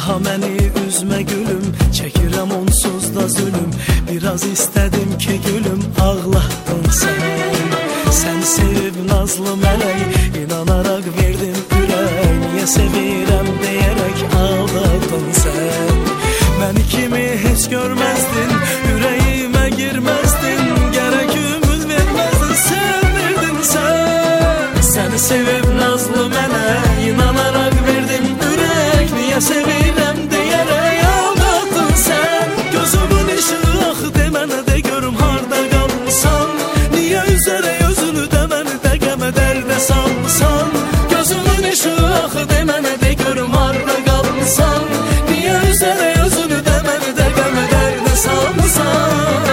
daha məni üzmə gülüm, çəkirəm onsuz da zülüm. Biraz istədim ki gülüm, ağlatdın sən. Sən sevib nazlı mələk, inanaraq verdin ürək. Niyə sevirəm deyərək aldatdın sən. Məni kimi heç görməzdin, ürəyimə girməzdin. Gərək ümid verməzdin, sevmirdin sən. Səni sevib nazlı mələk, inanaraq verdin ürək. Niyə sevirəm deyərək aldatdın sən. Gözümün işığı axı demənə də görüm harda qalmısan. Niyə üzərək özünü də məni də qəmə dərdə salmısan. Gözümün işığı axı demənə də görüm harda qalmısan. Niyə üzərək özünü də məni də qəmə dərdə salmısan.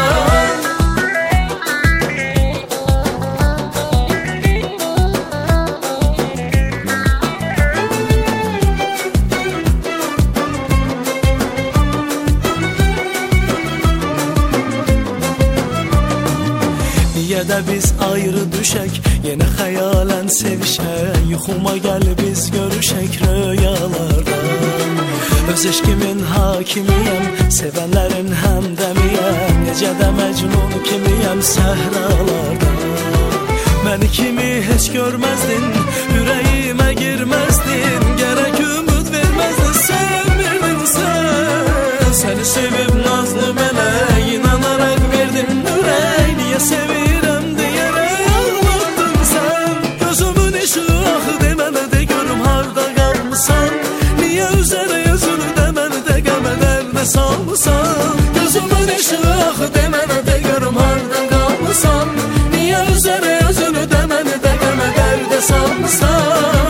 Niyə də biz ayrı düşək, yenə xəyalən sevişək. Yuxuma gəl biz görüşək röyalardan. Öz eşkimin hakimiyəm, sevənlərin həmdəmiyəm. Necə də məcnun kimiyəm səhralarda. Məni kimi heç görməzdin, ürəyimə girməzdin. Gərək ümid verməzdin, sevmirdin sən. Səni sevib nazlı mələk, inanaraq verdin ürək. Niyə sevirəm deyərək ağlatdın sən. Gözümün işığı axı demənə də görüm harda qalmısan. Niyə üzərək özünü də məni də qəmə dərdə salmısan. Gözümün işığı axı demənə də görüm harda qalmısan. Niyə üzərək özünü də məni də qəmə dərdə salmısan.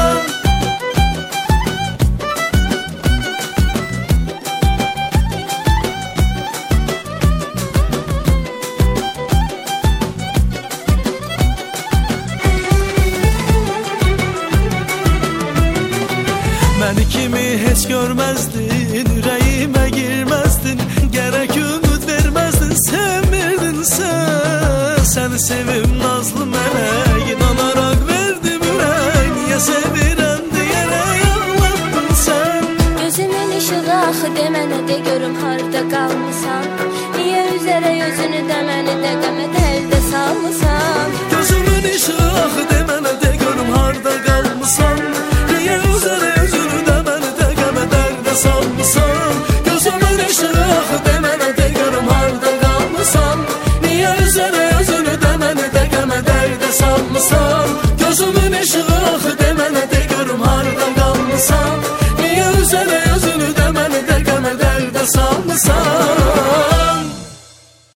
Məni kimi heç görməzdin, ürəyimə girməzdin. Gərək ümid verməzdin, sevmirdin sən. Səni sevim nazlı mələk, inanaraq verdim ürək. Niyə sevirəm deyərək ağlatdın sən. Gözümün işığı axı demənə də görüm harda qalmısan. Niyə üzərək özünü də məni də qəmə dərdə salmısan. Gözümün işığı axı demənə də görüm harda qalmısan.